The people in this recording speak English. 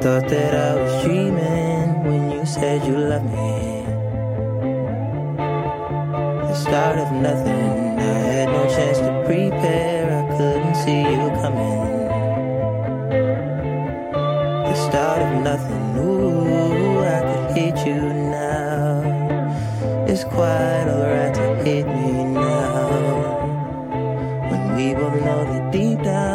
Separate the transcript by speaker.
Speaker 1: Thought that I was dreaming when you said you loved me. The start of nothing, I had no chance to prepare, I couldn't see you coming. The start of nothing, ooh, I could hate you now. It's quite alright to hate me now, when we both know that deep down